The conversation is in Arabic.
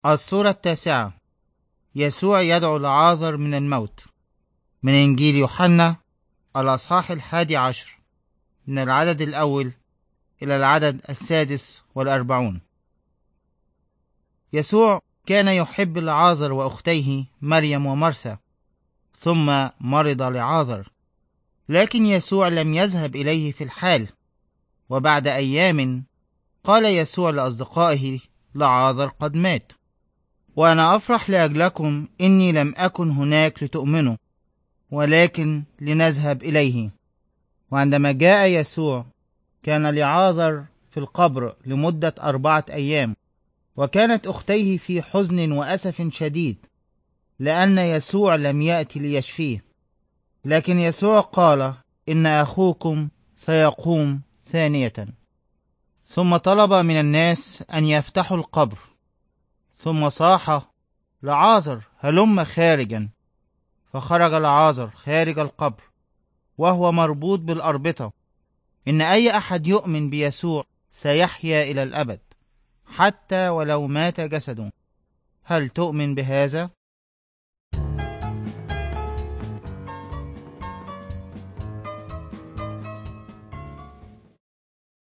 الصورة 9. يسوع يدعو لعازر من الموت، من إنجيل يوحنا الأصحاح 11 من العدد الأول إلى العدد 46. يسوع كان يحب لعازر وأختيه مريم ومرثا، ثم مرض لعازر، لكن يسوع لم يذهب إليه في الحال. وبعد أيام قال يسوع لأصدقائه: لعازر قد مات، وأنا أفرح لأجلكم إني لم أكن هناك لتؤمنوا، ولكن لنذهب إليه. وعندما جاء يسوع كان لعازر في القبر لمدة 4 أيام، وكانت أختيه في حزن وأسف شديد لأن يسوع لم يأتي ليشفيه. لكن يسوع قال: إن أخوكم سيقوم ثانية. ثم طلب من الناس أن يفتحوا القبر، ثم صاح: لعازر هلم خارجا. فخرج لعازر خارج القبر وهو مربوط بالأربطة. إن أي أحد يؤمن بيسوع سيحيا إلى الأبد، حتى ولو مات جسده. هل تؤمن بهذا؟